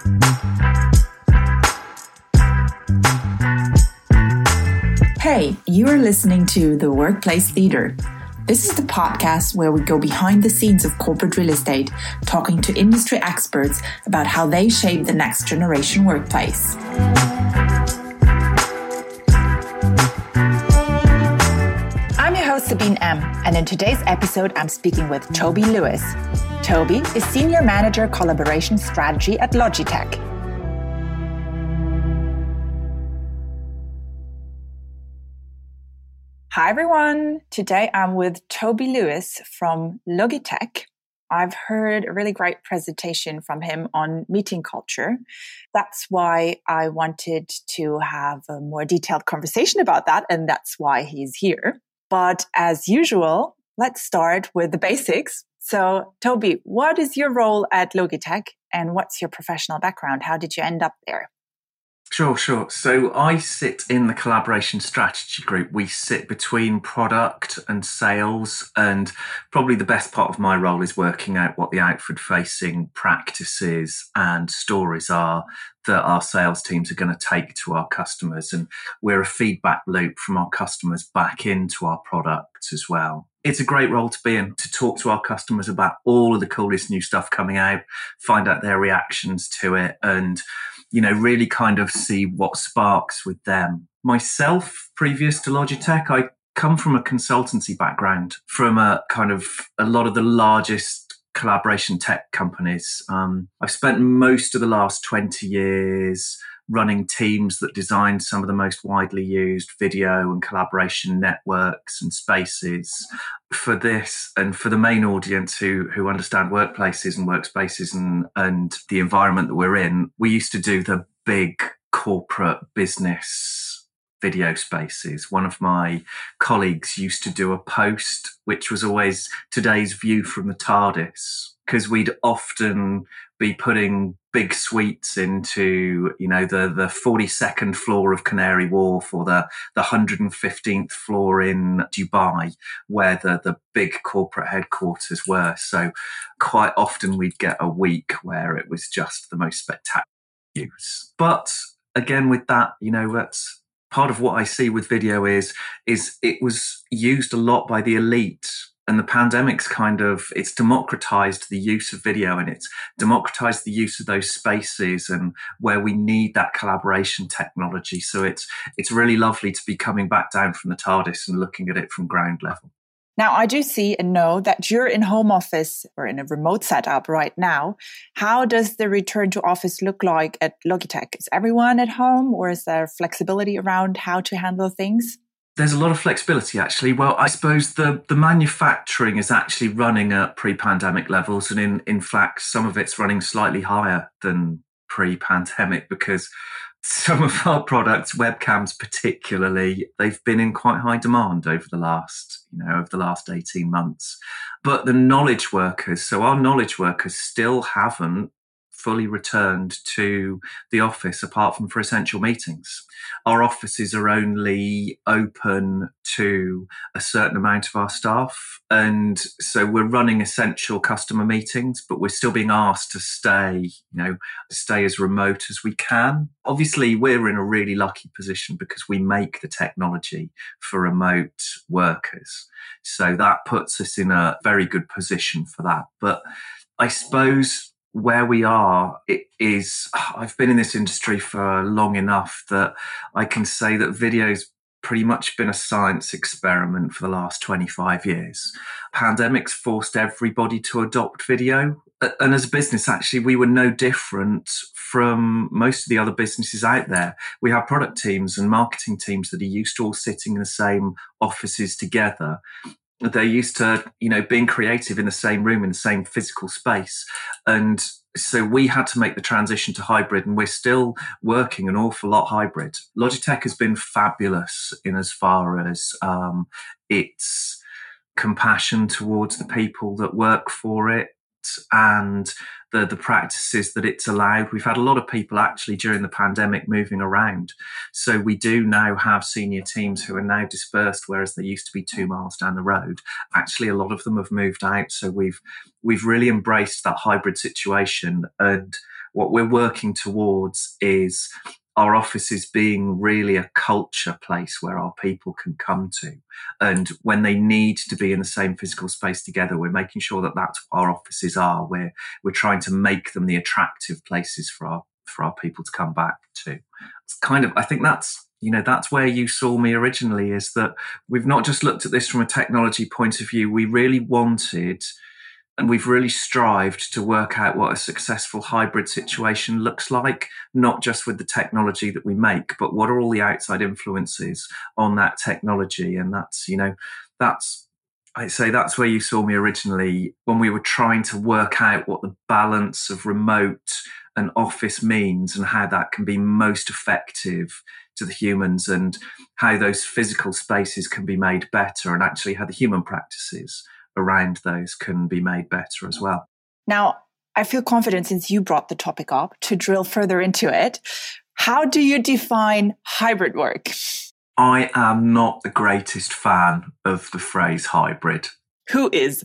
Hey, you are listening to The Workplace Leader. This is the podcast where we go behind the scenes of corporate real estate, talking to industry experts about how they shape the next generation workplace. I'm your host, Sabine M., and in today's episode, I'm speaking with Toby Lewis. Toby is Senior Manager Collaboration Strategy at Logitech. Hi everyone, today I'm with Toby Lewis from Logitech. I've heard a really great presentation from him on meeting culture. That's why I wanted to have a more detailed conversation about that, and that's why he's here. But as usual, let's start with the basics. So Toby, what is your role at Logitech and what's your professional background? How did you end up there? Sure. So I sit in the collaboration strategy group. We sit between product and sales, and probably the best part of my role is working out what the outward-facing practices and stories are that our sales teams are going to take to our customers. And we're a feedback loop from our customers back into our products as well. It's a great role to be in, to talk to our customers about all of the coolest new stuff coming out, find out their reactions to it, and really kind of see what sparks with them. Myself, previous to Logitech, I come from a consultancy background, from a lot of the largest collaboration tech companies. I've spent most of the last 20 years running teams that design some of the most widely used video and collaboration networks and spaces. For this and for the main audience who understand workplaces and workspaces and the environment that we're in, we used to do the big corporate business video spaces. One of my colleagues used to do a post, which was always today's view from the TARDIS, because we'd often be putting big suites into, the 42nd floor of Canary Wharf or the 115th floor in Dubai, where the big corporate headquarters were. So quite often we'd get a week where it was just the most spectacular use. But again, with that, that's part of what I see with video is it was used a lot by the elite. And the pandemic's it's democratized the use of video, and it's democratized the use of those spaces and where we need that collaboration technology. So it's really lovely to be coming back down from the TARDIS and looking at it from ground level. Now, I do see and know that you're in home office or in a remote setup right now. How does the return to office look like at Logitech? Is everyone at home, or is there flexibility around how to handle things? There's a lot of flexibility, actually. Well, I suppose the manufacturing is actually running at pre-pandemic levels. And in fact, some of it's running slightly higher than pre-pandemic, because some of our products, webcams particularly, they've been in quite high demand over the last 18 months. But the knowledge workers, so our knowledge workers still haven't fully returned to the office apart from for essential meetings. Our offices are only open to a certain amount of our staff. And so we're running essential customer meetings, but we're still being asked to stay as remote as we can. Obviously, we're in a really lucky position because we make the technology for remote workers. So that puts us in a very good position for that. But I suppose where we are, I've been in this industry for long enough that I can say that video's pretty much been a science experiment for the last 25 years. Pandemic's forced everybody to adopt video. And as a business, actually, we were no different from most of the other businesses out there. We have product teams and marketing teams that are used to all sitting in the same offices together. They're used to, being creative in the same room, in the same physical space. And so we had to make the transition to hybrid, and we're still working an awful lot hybrid. Logitech has been fabulous in as far as its compassion towards the people that work for it. and the practices that it's allowed. We've had a lot of people actually during the pandemic moving around. So we do now have senior teams who are now dispersed, whereas they used to be 2 miles down the road. Actually, a lot of them have moved out. So we've really embraced that hybrid situation. And what we're working towards is our offices being really a culture place where our people can come to. And when they need to be in the same physical space together, we're making sure that that's what our offices are. We're trying to make them the attractive places for our people to come back to. It's kind of, I think that's where you saw me originally, is that we've not just looked at this from a technology point of view. We really wanted, and we've really strived to work out what a successful hybrid situation looks like, not just with the technology that we make, but what are all the outside influences on that technology. And I'd say that's where you saw me originally, when we were trying to work out what the balance of remote and office means and how that can be most effective to the humans, and how those physical spaces can be made better, and actually how the human practices around those can be made better as well. Now, I feel confident, since you brought the topic up, to drill further into it. How do you define hybrid work? I am not the greatest fan of the phrase hybrid. Who is?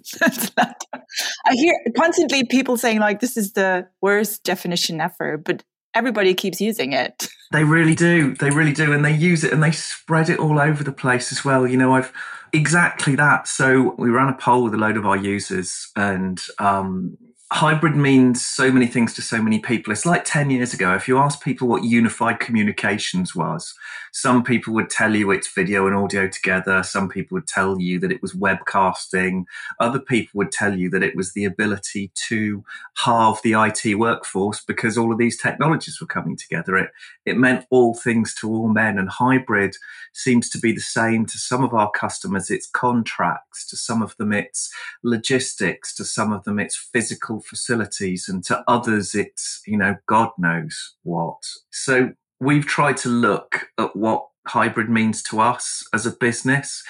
I hear constantly people saying this is the worst definition ever, but everybody keeps using it. They really do. They really do. And they use it and they spread it all over the place as well. Exactly that. So we ran a poll with a load of our users, and hybrid means so many things to so many people. It's like 10 years ago. If you ask people what unified communications was, some people would tell you it's video and audio together. Some people would tell you that it was webcasting. Other people would tell you that it was the ability to halve the IT workforce because all of these technologies were coming together. It meant all things to all men, and hybrid seems to be the same to some of our customers. It's contracts, to some of them it's logistics, to some of them it's physical facilities, and to others it's, God knows what. So we've tried to look at what hybrid means to us as a business,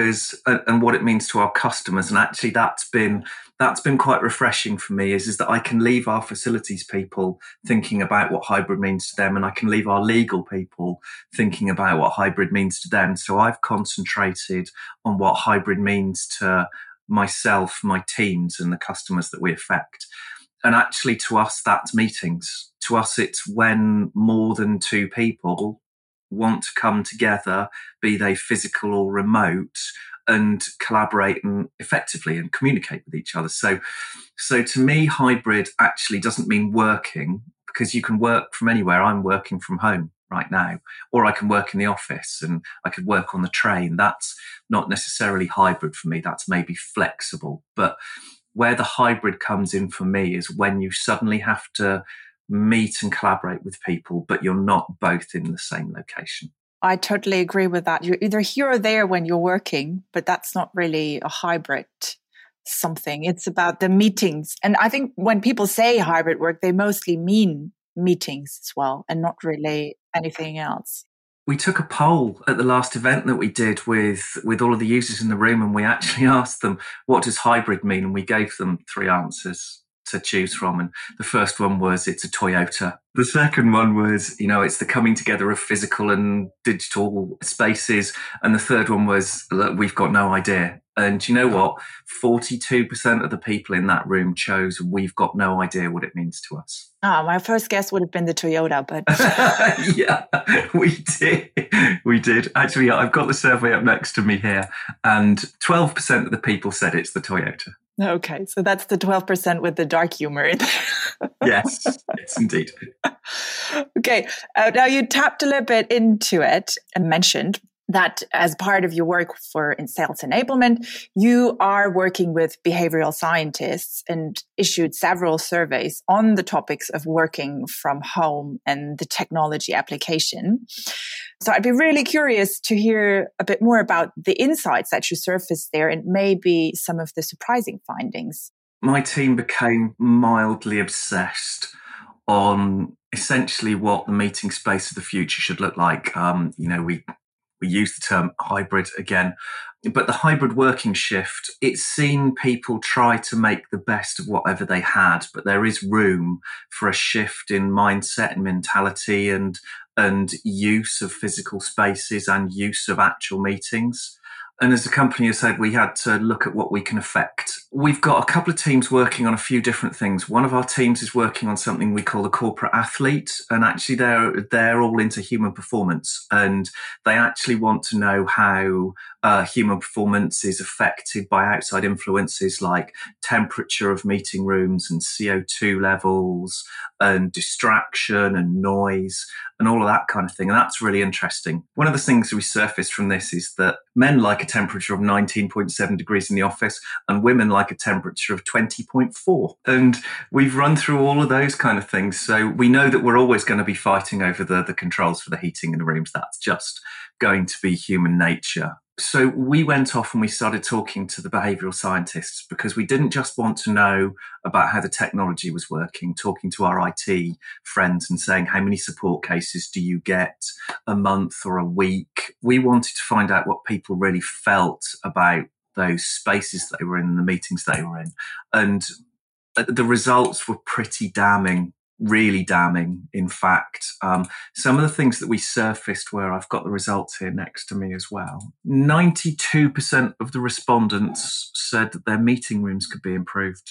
and what it means to our customers. And actually that's been quite refreshing for me, is that I can leave our facilities people thinking about what hybrid means to them, and I can leave our legal people thinking about what hybrid means to them. So I've concentrated on what hybrid means to myself, my teams, and the customers that we affect. And actually, to us, that's meetings. To us, it's when more than two people want to come together, be they physical or remote, and collaborate and effectively and communicate with each other. So to me, hybrid actually doesn't mean working, because you can work from anywhere. I'm working from home right now, or I can work in the office and I could work on the train. That's not necessarily hybrid for me. That's maybe flexible. But where the hybrid comes in for me is when you suddenly have to meet and collaborate with people, but you're not both in the same location. I totally agree with that. You're either here or there when you're working, but that's not really a hybrid something. It's about the meetings. And I think when people say hybrid work, they mostly mean meetings as well, and not really anything else. We took a poll at the last event that we did with all of the users in the room, and we actually asked them, what does hybrid mean? And we gave them 3 answers to choose from. And the first one was, it's a Toyota. The second one was, it's the coming together of physical and digital spaces. And the third one was, look, we've got no idea. And you know what? 42% of the people in that room chose, we've got no idea what it means to us. My first guess would have been the Toyota, but... Yeah, we did. Actually, I've got the survey up next to me here, and 12% of the people said it's the Toyota. Okay, so that's the 12% with the dark humor in there. Yes, indeed. Okay, now you tapped a little bit into it and mentioned that as part of your work in sales enablement, you are working with behavioral scientists and issued several surveys on the topics of working from home and the technology application. So I'd be really curious to hear a bit more about the insights that you surfaced there, and maybe some of the surprising findings. My team became mildly obsessed on essentially what the meeting space of the future should look like. we use the term hybrid again. But the hybrid working shift, it's seen people try to make the best of whatever they had, but there is room for a shift in mindset and mentality and use of physical spaces and use of actual meetings. And as the company has said, we had to look at what we can affect. We've got a couple of teams working on a few different things. One of our teams is working on something we call the corporate athlete. And actually they're all into human performance. And they actually want to know how human performance is affected by outside influences like temperature of meeting rooms and CO2 levels and distraction and noise and all of that kind of thing. And that's really interesting. One of the things we surfaced from this is that men like a temperature of 19.7 degrees in the office and women like a temperature of 20.4. And we've run through all of those kind of things. So we know that we're always going to be fighting over the controls for the heating in the rooms. That's just going to be human nature. So we went off and we started talking to the behavioural scientists because we didn't just want to know about how the technology was working, talking to our IT friends and saying, how many support cases do you get a month or a week? We wanted to find out what people really felt about those spaces they were in, the meetings they were in. And the results were pretty damning. Really damning, in fact. Some of the things that we surfaced were, I've got the results here next to me as well. 92% of the respondents said that their meeting rooms could be improved.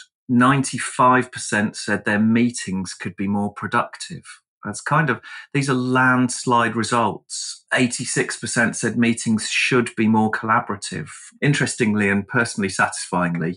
95% said their meetings could be more productive. These are landslide results. 86% said meetings should be more collaborative. Interestingly and personally satisfyingly,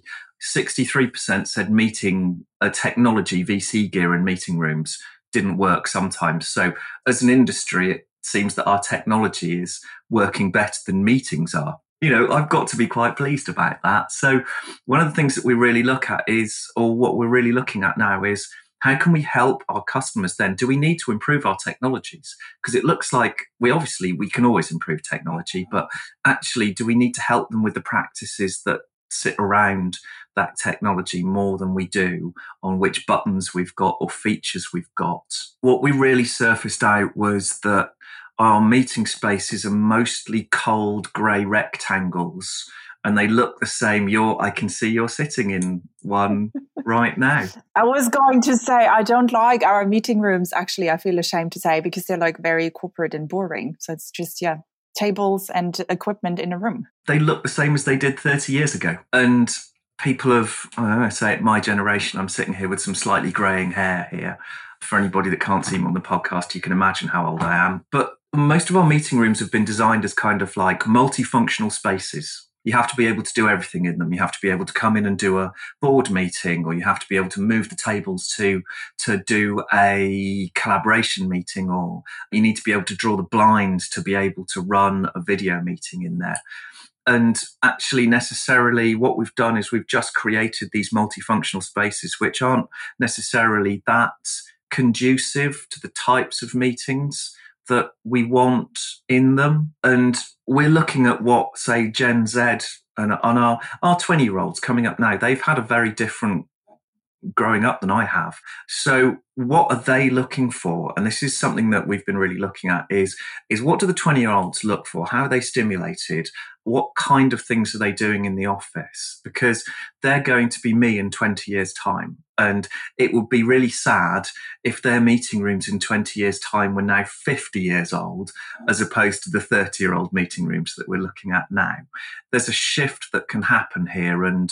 63% said meeting technology, VC gear in meeting rooms didn't work sometimes. So as an industry, it seems that our technology is working better than meetings are. I've got to be quite pleased about that. So one of the things that we really look at what we're really looking at now is, how can we help our customers then? Do we need to improve our technologies? Because it looks like we can always improve technology, but actually, do we need to help them with the practices that sit around that technology more than we do on which buttons we've got or features we've got? What we really surfaced out was that our meeting spaces are mostly cold grey rectangles and they look the same. I can see you're sitting in one right now. I was going to say, I don't like our meeting rooms, actually, I feel ashamed to say, because they're like very corporate and boring. So it's just, tables and equipment in a room. They look the same as they did 30 years ago. And people of, my generation, I'm sitting here with some slightly greying hair here. For anybody that can't see me on the podcast, you can imagine how old I am. But most of our meeting rooms have been designed as kind of like multifunctional spaces. You have to be able to do everything in them. You have to be able to come in and do a board meeting, or you have to be able to move the tables to do a collaboration meeting, or you need to be able to draw the blinds to be able to run a video meeting in there. And actually, necessarily, what we've done is we've just created these multifunctional spaces, which aren't necessarily that conducive to the types of meetings that we want in them. And we're looking at what, say, Gen Z and on our 20-year-olds coming up now, they've had a very different growing up than I have. So what are they looking for? And this is something that we've been really looking at is what do the 20-year-olds look for? How are they stimulated? What kind of things are they doing in the office? Because they're going to be me in 20 years' time. And it would be really sad if their meeting rooms in 20 years' time were now 50 years old, as opposed to the 30-year-old meeting rooms that we're looking at now. There's a shift that can happen here. And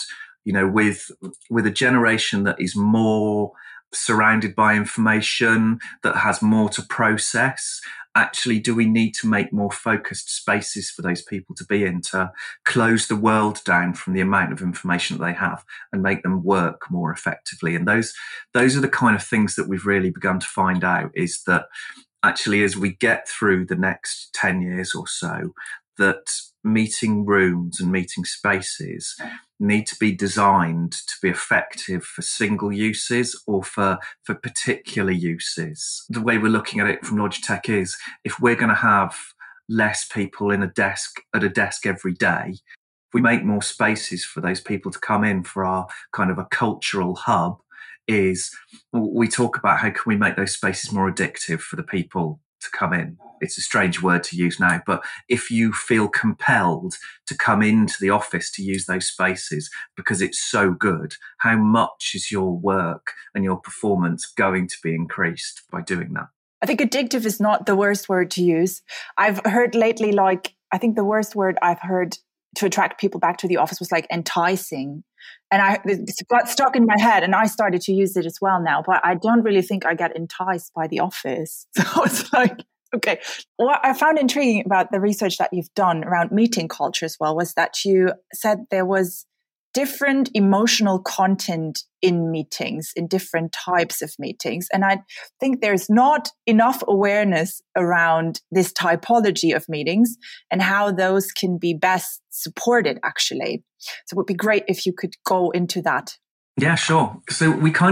with a generation that is more surrounded by information, that has more to process, actually, do we need to make more focused spaces for those people to be in, to close the world down from the amount of information that they have and make them work more effectively? And those are the kind of things that we've really begun to find out, is that actually, as we get through the next 10 years or so, that meeting rooms and meeting spaces need to be designed to be effective for single uses or for particular uses. The way we're looking at it from Logitech is, if we're going to have less people at a desk every day, if we make more spaces for those people to come in for our kind of a cultural hub, is we talk about how can we make those spaces more addictive for the people to come in. it's a strange word to use now, but if you feel compelled to come into the office to use those spaces because it's so good, how much is your work and your performance going to be increased by doing that? I think addictive is not the worst word to use. I've heard lately, I think the worst word I've heard to attract people back to the office was enticing. And it got stuck in my head and I started to use it as well now, but I don't really think I get enticed by the office. So it's okay. What I found intriguing about the research that you've done around meeting culture as well was that you said there was different emotional content in meetings, in different types of meetings. And I think there's not enough awareness around this typology of meetings and how those can be best supported, actually. So it would be great if you could go into that. Yeah, sure. So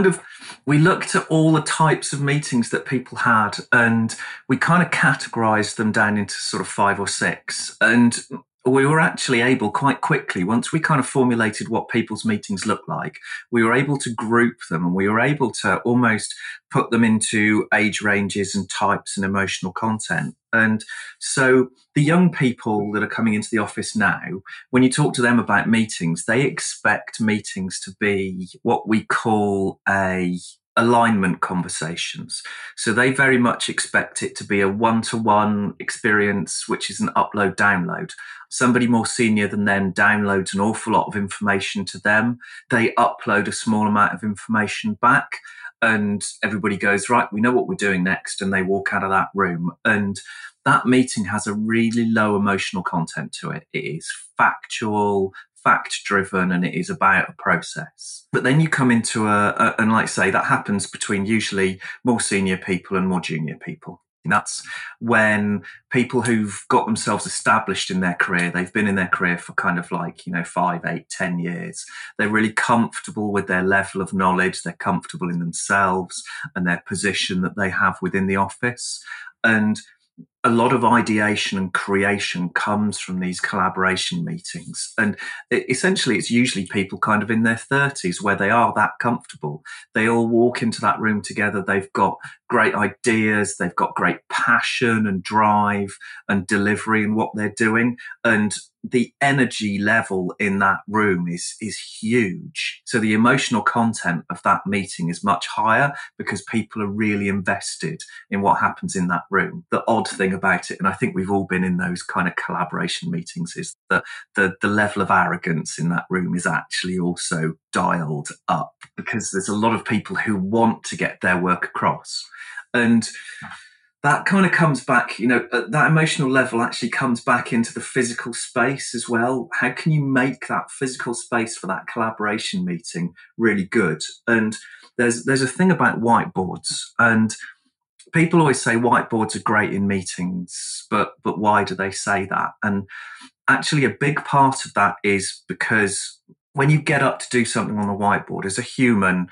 we looked at all the types of meetings that people had and we kind of categorized them down into sort of 5 or 6. And we were actually able quite quickly, once we kind of formulated what people's meetings look like, we were able to group them and we were able to almost put them into age ranges and types and emotional content. And so the young people that are coming into the office now, when you talk to them about meetings, they expect meetings to be what we call alignment conversations. So they very much expect it to be a one-to-one experience, which is an upload download. Somebody more senior than them downloads an awful lot of information to them. They upload a small amount of information back and everybody goes, right, we know what we're doing next. And they walk out of that room. And that meeting has a really low emotional content to it. It is factual, fact-driven, and it is about a process. But then you come into and like I say, that happens between usually more senior people and more junior people. And that's when people who've got themselves established in their career, they've been in their career for kind of 5, 8, 10 years. They're really comfortable with their level of knowledge. They're comfortable in themselves and their position that they have within the office. And a lot of ideation and creation comes from these collaboration meetings. And essentially, it's usually people kind of in their 30s where they are that comfortable. They all walk into that room together. They've got great ideas. They've got great passion and drive and delivery in what they're doing. And the energy level in that room is huge. So the emotional content of that meeting is much higher because people are really invested in what happens in that room. The odd thing about it, and I think we've all been in those kind of collaboration meetings, is that the level of arrogance in that room is actually also dialed up because there's a lot of people who want to get their work across. And that kind of comes back, that emotional level actually comes back into the physical space as well. How can you make that physical space for that collaboration meeting really good? And there's a thing about whiteboards, and people always say whiteboards are great in meetings, but why do they say that? And actually a big part of that is because when you get up to do something on the whiteboard, as a human,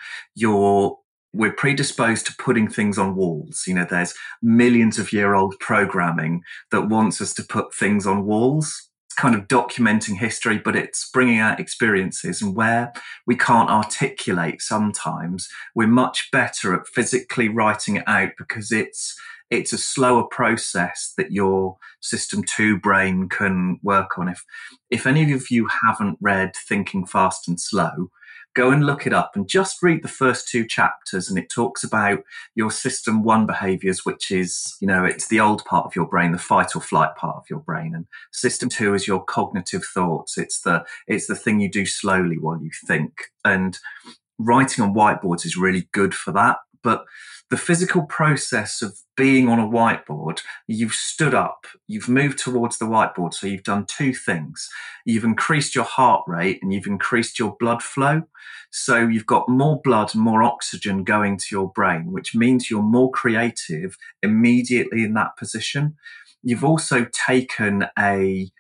we're predisposed to putting things on walls. There's millions of year old programming that wants us to put things on walls. It's kind of documenting history, but it's bringing out experiences. And where we can't articulate sometimes, we're much better at physically writing it out because it's a slower process that your System 2 brain can work on. If any of you haven't read Thinking Fast and Slow, go and look it up and just read the first 2 chapters, and it talks about your System 1 behaviors, which is, it's the old part of your brain, the fight or flight part of your brain. And System 2 is your cognitive thoughts. It's the thing you do slowly while you think. And writing on whiteboards is really good for that. But the physical process of being on a whiteboard, you've stood up, you've moved towards the whiteboard. So you've done 2 things. You've increased your heart rate and you've increased your blood flow. So you've got more blood and more oxygen going to your brain, which means you're more creative immediately in that position. You've also taken a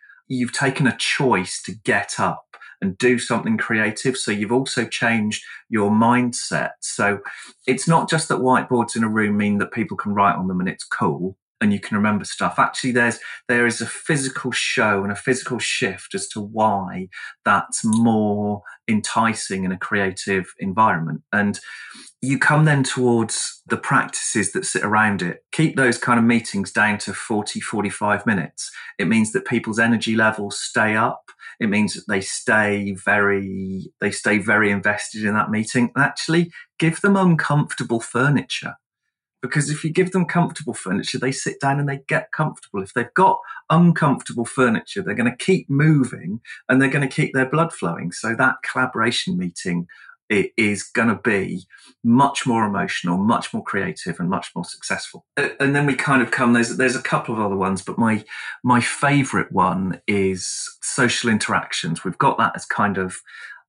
choice to get up and do something creative. So you've also changed your mindset. So it's not just that whiteboards in a room mean that people can write on them and it's cool and you can remember stuff. Actually, there is a physical show and a physical shift as to why that's more enticing in a creative environment. And you come then towards the practices that sit around it. Keep those kind of meetings down to 40, 45 minutes. It means that people's energy levels stay up. It means that they stay very invested in that meeting. And actually give them uncomfortable furniture. Because if you give them comfortable furniture, they sit down and they get comfortable. If they've got uncomfortable furniture, they're going to keep moving and they're going to keep their blood flowing. So that collaboration meeting, it is going to be much more emotional, much more creative, and much more successful. And then we kind of come. There's a couple of other ones, but my favourite one is social interactions. We've got that as kind of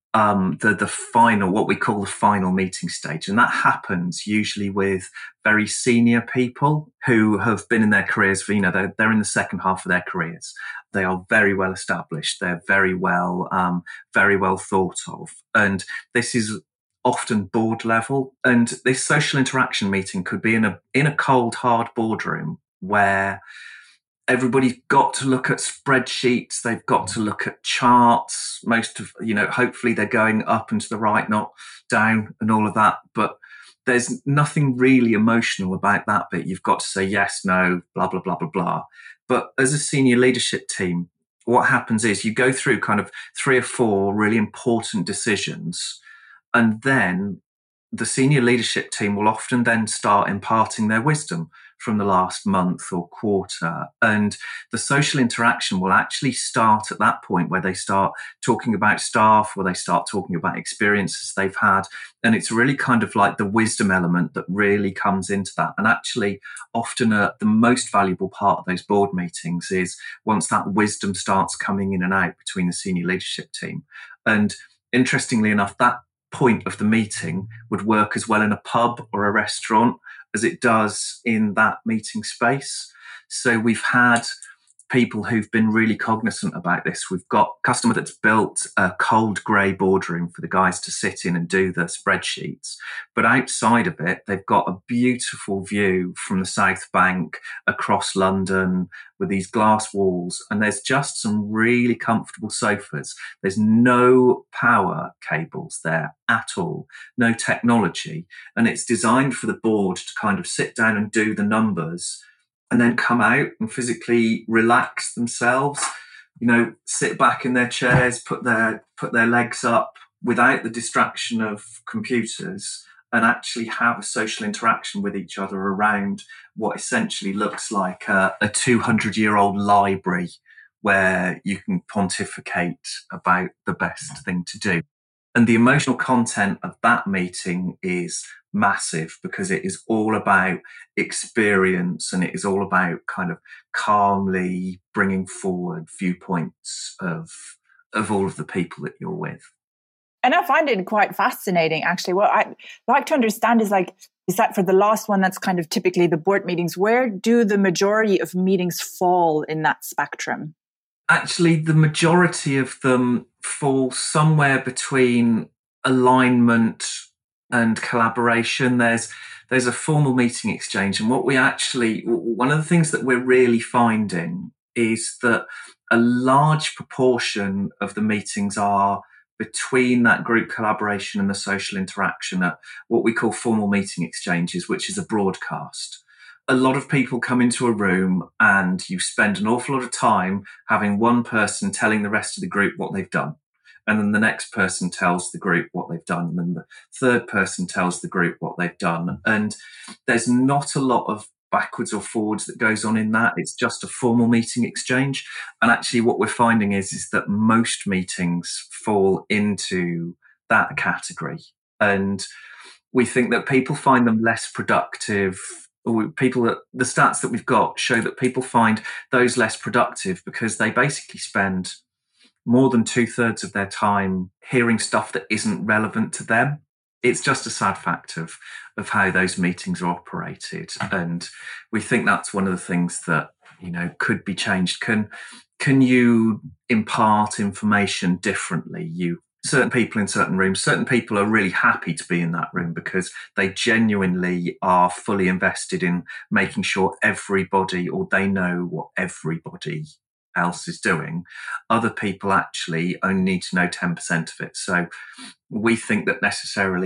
the final, what we call the final meeting stage. And that happens usually with very senior people who have been in their careers for, they're in the second half of their careers. They are very well established. They're very well thought of. And this is often board level. And this social interaction meeting could be in a cold, hard boardroom where everybody's got to look at spreadsheets. They've got to look at charts. Hopefully they're going up and to the right, not down and all of that. But there's nothing really emotional about that bit. You've got to say yes, no, blah, blah, blah, blah, blah. But as a senior leadership team, what happens is you go through kind of 3 or 4 really important decisions, and then the senior leadership team will often then start imparting their wisdom from the last month or quarter. And the social interaction will actually start at that point where they start talking about staff, where they start talking about experiences they've had. And it's really kind of like the wisdom element that really comes into that. And actually, often the most valuable part of those board meetings is once that wisdom starts coming in and out between the senior leadership team. And interestingly enough, that point of the meeting would work as well in a pub or a restaurant as it does in that meeting space. So we've had people who've been really cognizant about this. We've got a customer that's built a cold grey boardroom for the guys to sit in and do the spreadsheets. But outside of it, they've got a beautiful view from the South Bank across London with these glass walls. And there's just some really comfortable sofas. There's no power cables there at all, no technology. And it's designed for the board to kind of sit down and do the numbers and then come out and physically relax themselves, sit back in their chairs, put their legs up without the distraction of computers, and actually have a social interaction with each other around what essentially looks like a 200-year-old library where you can pontificate about the best thing to do. And the emotional content of that meeting is massive because it is all about experience and it is all about kind of calmly bringing forward viewpoints of all of the people that you're with. And I find it quite fascinating, actually. What I'd like to understand is that for the last one, that's kind of typically the board meetings, where do the majority of meetings fall in that spectrum? Actually, the majority of them fall somewhere between alignment and collaboration. There's a formal meeting exchange. And one of the things that we're really finding is that a large proportion of the meetings are between that group collaboration and the social interaction at what we call formal meeting exchanges, which is a broadcast. A lot of people come into a room and you spend an awful lot of time having one person telling the rest of the group what they've done. And then the next person tells the group what they've done. And then the third person tells the group what they've done. And there's not a lot of backwards or forwards that goes on in that. It's just a formal meeting exchange. And actually what we're finding is that most meetings fall into that category. And we think that people find them less productive. The stats that we've got show that people find those less productive because they basically spend more than 2/3 of their time hearing stuff that isn't relevant to them. It's just a sad fact of how those meetings are operated. And we think that's one of the things that, could be changed. Can you impart information differently? Certain people in certain rooms, certain people are really happy to be in that room because they genuinely are fully invested in making sure everybody, or they know what everybody else is doing. Other people actually only need to know 10% of it. So we think that necessarily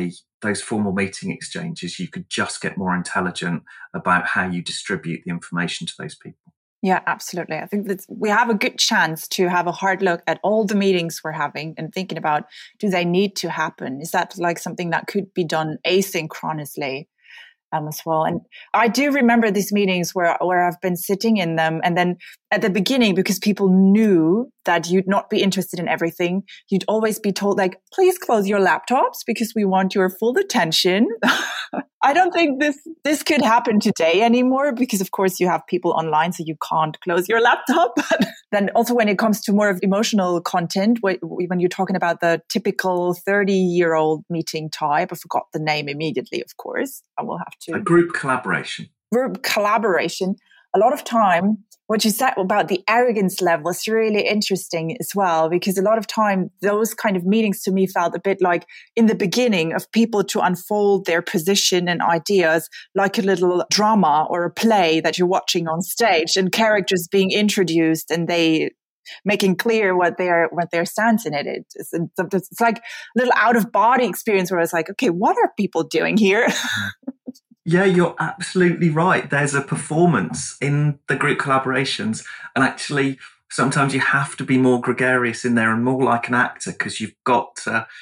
those formal meeting exchanges, you could just get more intelligent about how you distribute the information to those people. Yeah, absolutely. I think that we have a good chance to have a hard look at all the meetings we're having and thinking about, do they need to happen? Is that like something that could be done asynchronously? As well. And I do remember these meetings where I've been sitting in them, and then at the beginning, because people knew that you'd not be interested in everything, you'd always be told, like, please close your laptops because we want your full attention. I don't think this could happen today anymore, because of course you have people online, so you can't close your laptop. But then also when it comes to more of emotional content, when you're talking about the typical 30-year-old meeting type, I forgot the name immediately, of course. I will have to. A group collaboration. Group collaboration. A lot of time, what you said about the arrogance level is really interesting as well, because a lot of time, those kind of meetings to me felt a bit like in the beginning of people to unfold their position and ideas, like a little drama or a play that you're watching on stage, and characters being introduced and they making clear what their stance in it is. It's like a little out of body experience where it's like, okay, what are people doing here? Yeah, you're absolutely right. There's a performance in the group collaborations, and actually sometimes you have to be more gregarious in there and more like an actor, because you've got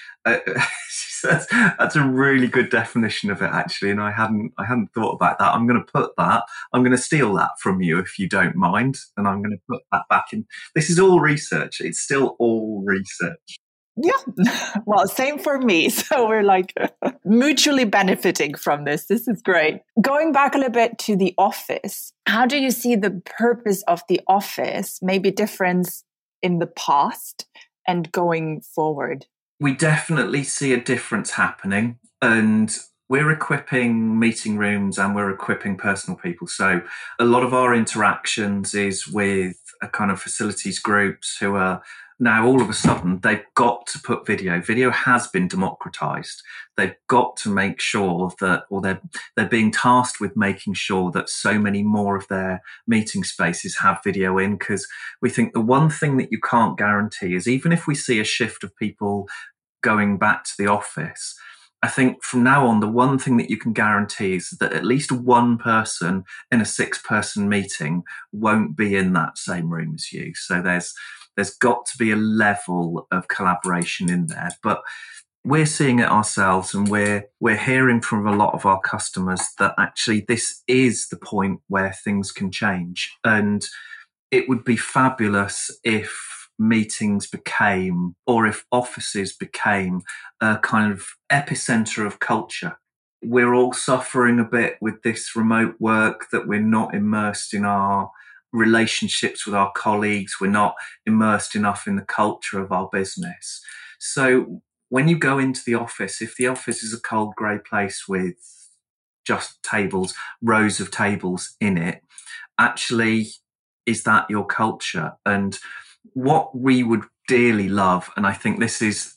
that's a really good definition of it, actually, and I hadn't thought about that. I'm going to steal that from you if you don't mind, and I'm going to put that back in. This is all research. It's still all research. Yeah, well, same for me. So we're like mutually benefiting from this. This is great. Going back a little bit to the office, how do you see the purpose of the office, maybe difference in the past and going forward? We definitely see a difference happening, and we're equipping meeting rooms and we're equipping personal people. So a lot of our interactions is with a kind of facilities groups who are now all of a sudden they've got to put video. Video has been democratized. They've got to make sure that, or they're being tasked with making sure that so many more of their meeting spaces have video in, because we think the one thing that you can't guarantee is, even if we see a shift of people going back to the office, I think from now on, the one thing that you can guarantee is that at least one person in a 6-person meeting won't be in that same room as you. So there's got to be a level of collaboration in there. But we're seeing it ourselves, and we're hearing from a lot of our customers that actually this is the point where things can change. And it would be fabulous if meetings became, or if offices became, a kind of epicenter of culture. We're all suffering a bit with this remote work, that we're not immersed in our relationships with our colleagues. We're not immersed enough in the culture of our business. So when you go into the office, if the office is a cold grey place with just tables, rows of tables in it, actually, is that your culture? And what we would dearly love, and I think this is,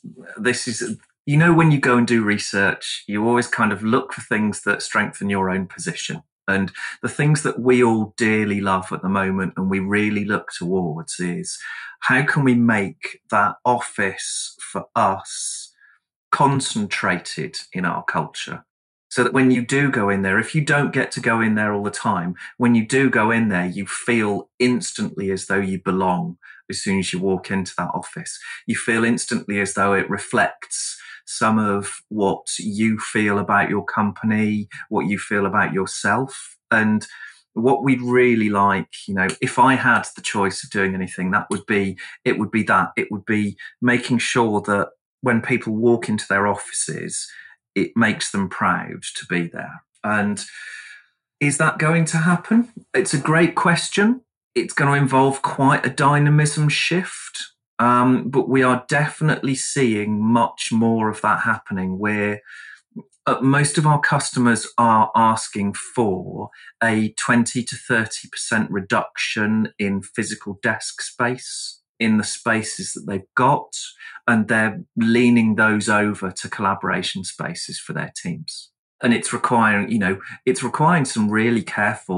you know, when you go and do research, you always kind of look for things that strengthen your own position. And the things that we all dearly love at the moment, and we really look towards, is how can we make that office for us concentrated in our culture, so that when you do go in there, if you don't get to go in there all the time, when you do go in there, you feel instantly as though you belong. As soon as you walk into that office, you feel instantly as though it reflects some of what you feel about your company, what you feel about yourself. And what we'd really like, you know, if I had the choice of doing anything, it would be making sure that when people walk into their offices, it makes them proud to be there. And is that going to happen? It's a great question. It's going to involve quite a dynamism shift. But we are definitely seeing much more of that happening, where most of our customers are asking for a 20 to 30% reduction in physical desk space in the spaces that they've got, and they're leaning those over to collaboration spaces for their teams. And it's requiring some really careful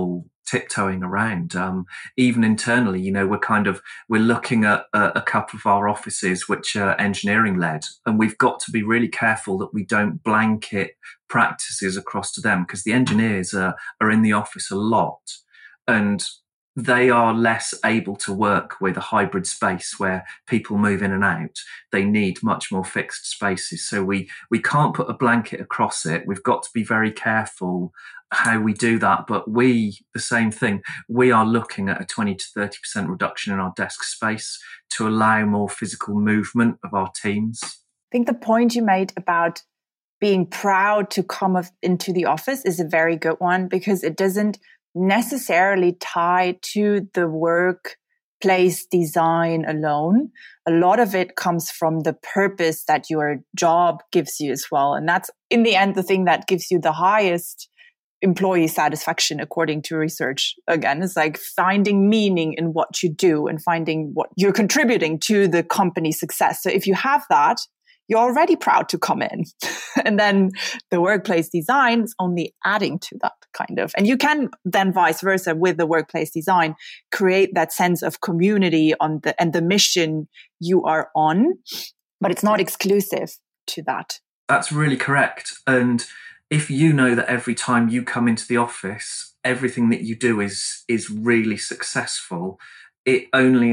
tiptoeing around. Even internally, we're looking at a couple of our offices which are engineering led, and we've got to be really careful that we don't blanket practices across to them, because the engineers are in the office a lot, and they are less able to work with a hybrid space where people move in and out. They need much more fixed spaces. So we can't put a blanket across it. We've got to be very careful how we do that. But the same thing, we are looking at a 20 to 30% reduction in our desk space to allow more physical movement of our teams. I think the point you made about being proud to come into the office is a very good one, because it doesn't necessarily tie to the workplace design alone. A lot of it comes from the purpose that your job gives you as well. And that's in the end the thing that gives you the highest employee satisfaction, according to research. Again, it's like finding meaning in what you do and finding what you're contributing to the company's success. So if you have that, you're already proud to come in. And then the workplace design is only adding to that kind of. And you can then vice versa with the workplace design, create that sense of community and the mission you are on, but it's not exclusive to that. That's really correct. And if you know that every time you come into the office, everything that you do is really successful, it only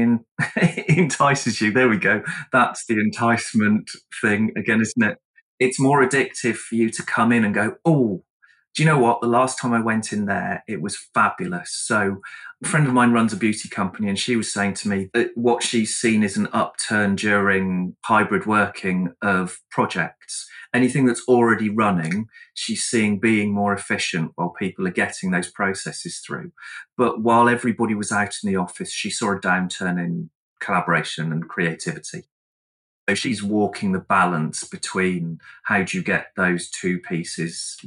entices you. There we go. That's the enticement thing again, isn't it? It's more addictive for you to come in and go, oh, do you know what? The last time I went in there, it was fabulous. So a friend of mine runs a beauty company, and she was saying to me that what she's seen is an upturn during hybrid working of projects. Anything that's already running, she's seeing being more efficient while people are getting those processes through. But while everybody was out in the office, she saw a downturn in collaboration and creativity. So she's walking the balance between how do you get those two pieces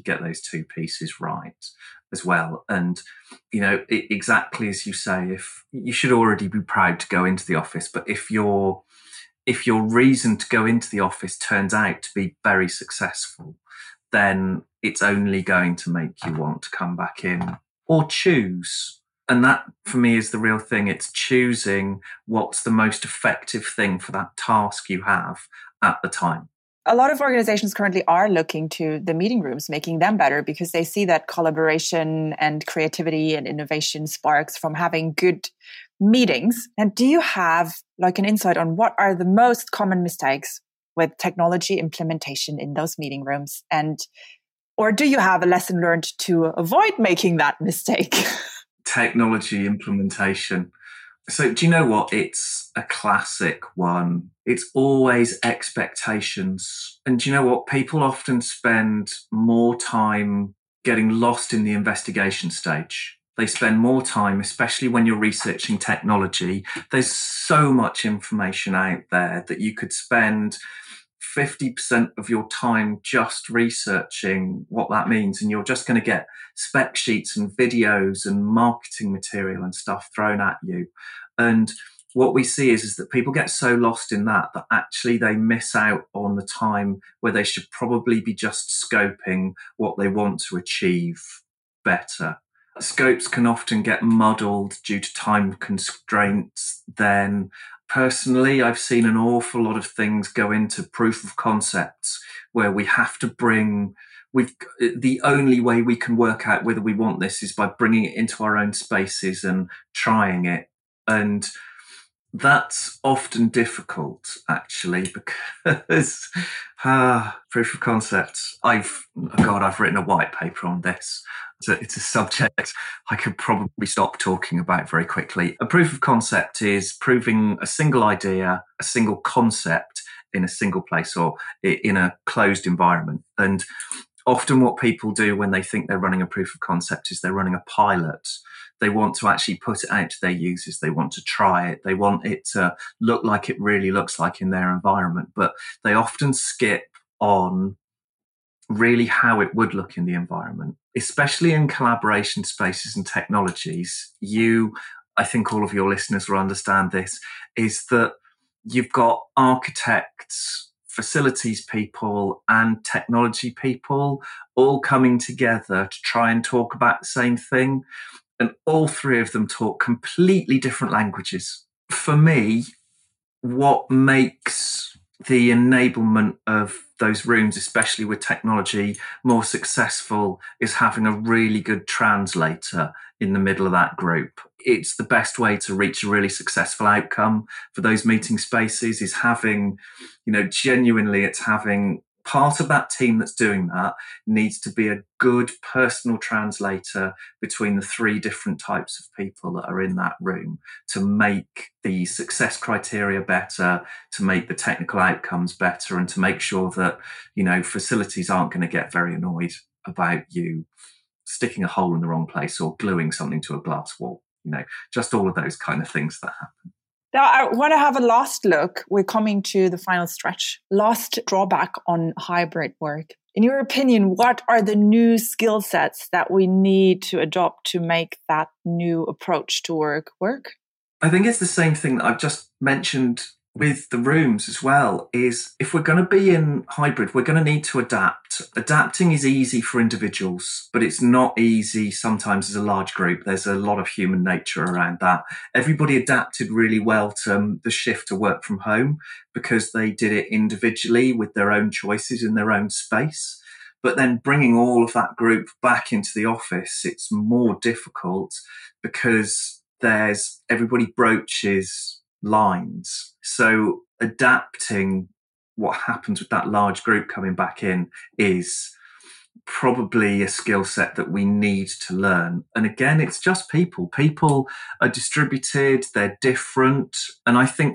right as well. And, exactly as you say, if you should already be proud to go into the office, but if your reason to go into the office turns out to be very successful, then it's only going to make you want to come back in or choose. And that, for me, is the real thing. It's choosing what's the most effective thing for that task you have at the time. A lot of organizations currently are looking to the meeting rooms, making them better, because they see that collaboration and creativity and innovation sparks from having good meetings. And do you have an insight on what are the most common mistakes with technology implementation in those meeting rooms? Or do you have a lesson learned to avoid making that mistake? Technology implementation. So do you know what? It's a classic one. It's always expectations. And do you know what? People often spend more time getting lost in the investigation stage. They spend more time, especially when you're researching technology. There's so much information out there that you could spend 50% of your time just researching what that means, and you're just going to get spec sheets and videos and marketing material and stuff thrown at you. And what we see is that people get so lost in that actually they miss out on the time where they should probably be just scoping what they want to achieve better. Scopes can often get muddled due to time constraints. Then personally, I've seen an awful lot of things go into proof of concepts where we have to the only way we can work out whether we want this is by bringing it into our own spaces and trying it. And that's often difficult, actually, because proof of concept. I've written a white paper on this. It's a subject I could probably stop talking about very quickly. A proof of concept is proving a single idea, a single concept in a single place or in a closed environment. And often what people do when they think they're running a proof of concept is they're running a pilot. They want to actually put it out to their users. They want to try it. They want it to look like it really looks like in their environment. But they often skip on really how it would look in the environment, especially in collaboration spaces and technologies. I think all of your listeners will understand this, is that you've got architects, facilities people, and technology people all coming together to try and talk about the same thing. and all three of them talk completely different languages. For me, what makes the enablement of those rooms, especially with technology, more successful is having a really good translator in the middle of that group. It's the best way to reach a really successful outcome for those meeting spaces is having, genuinely it's having part of that team that's doing that needs to be a good personal translator between the three different types of people that are in that room to make the success criteria better, to make the technical outcomes better, and to make sure that, facilities aren't going to get very annoyed about you sticking a hole in the wrong place or gluing something to a glass wall, just all of those kind of things that happen. Now, I want to have a last look. We're coming to the final stretch. Last drawback on hybrid work. In your opinion, what are the new skill sets that we need to adopt to make that new approach to work? I think it's the same thing that I've just mentioned with the rooms as well, is if we're going to be in hybrid, we're going to need to adapt. Adapting is easy for individuals, but it's not easy sometimes as a large group. There's a lot of human nature around that. Everybody adapted really well to the shift to work from home because they did it individually with their own choices in their own space. But then bringing all of that group back into the office, it's more difficult because everybody broaches lines. So adapting what happens with that large group coming back in is probably a skill set that we need to learn. And again, it's just people. People are distributed, they're different. And I think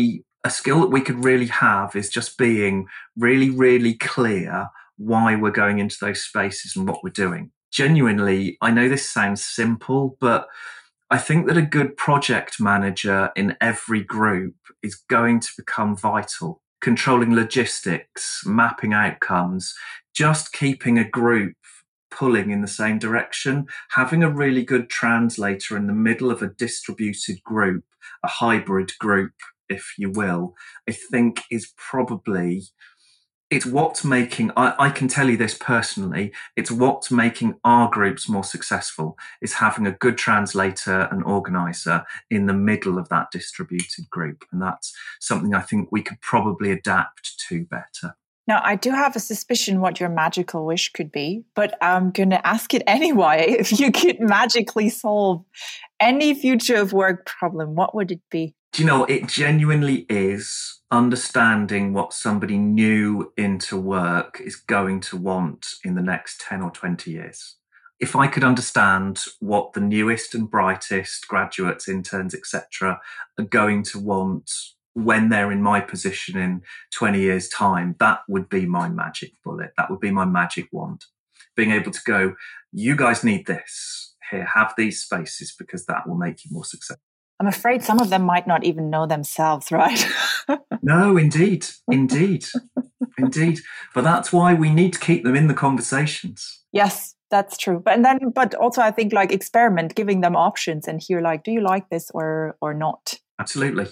a skill that we could really have is just being really, really clear why we're going into those spaces and what we're doing. Genuinely, I know this sounds simple, but I think that a good project manager in every group is going to become vital. Controlling logistics, mapping outcomes, just keeping a group pulling in the same direction, having a really good translator in the middle of a distributed group, a hybrid group, if you will, I think is probably... It's what's making, I can tell you this personally, it's what's making our groups more successful is having a good translator and organizer in the middle of that distributed group. And that's something I think we could probably adapt to better. Now, I do have a suspicion what your magical wish could be, but I'm going to ask it anyway. If you could magically solve any future of work problem, what would it be? Do you know, it genuinely is understanding what somebody new into work is going to want in the next 10 or 20 years. If I could understand what the newest and brightest graduates, interns, etc., are going to want when they're in my position in 20 years' time, that would be my magic bullet. That would be my magic wand. Being able to go, you guys need this. Here, have these spaces because that will make you more successful. I'm afraid some of them might not even know themselves, right? No, indeed. Indeed. But that's why we need to keep them in the conversations. Yes, that's true. But also I think like experiment, giving them options and hear like, do you like this or not? Absolutely.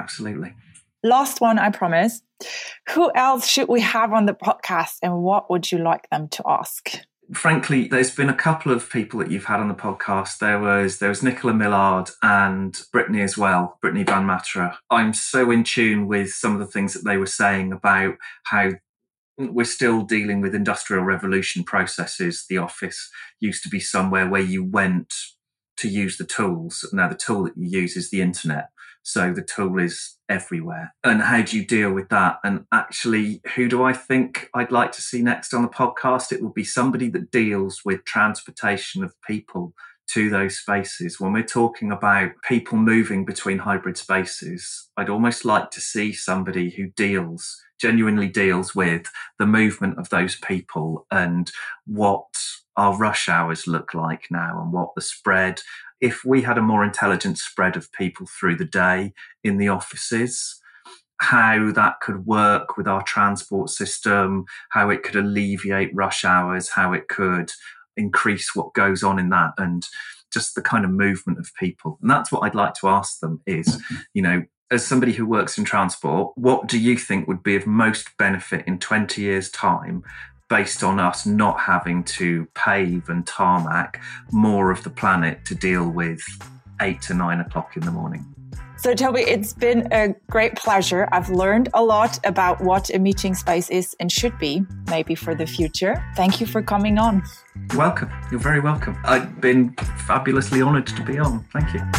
Last one, I promise. Who else should we have on the podcast and what would you like them to ask? Frankly, there's been a couple of people that you've had on the podcast. There was Nicola Millard and Brittany as well, Brittany Van Matra. I'm so in tune with some of the things that they were saying about how we're still dealing with industrial revolution processes. The office used to be somewhere where you went to use the tools. Now the tool that you use is the internet. So the tool is everywhere. And how do you deal with that? And actually, who do I think I'd like to see next on the podcast? It will be somebody that deals with transportation of people to those spaces. When we're talking about people moving between hybrid spaces, I'd almost like to see somebody who genuinely deals with the movement of those people and what our rush hours look like now and what the spread. If we had a more intelligent spread of people through the day in the offices, how that could work with our transport system, how it could alleviate rush hours, how it could increase what goes on in that and just the kind of movement of people. And that's what I'd like to ask them is, as somebody who works in transport, what do you think would be of most benefit in 20 years' time based on us not having to pave and tarmac more of the planet to deal with 8 to 9 o'clock in the morning. So Toby, it's been a great pleasure. I've learned a lot about what a meeting space is and should be, maybe for the future. Thank you for coming on. You're welcome. You're very welcome. I've been fabulously honoured to be on. Thank you.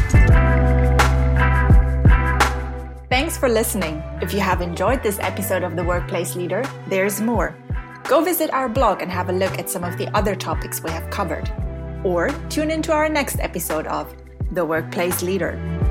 Thanks for listening. If you have enjoyed this episode of The Workplace Leader, there's more. Go visit our blog and have a look at some of the other topics we have covered. Or tune into our next episode of The Workplace Leader.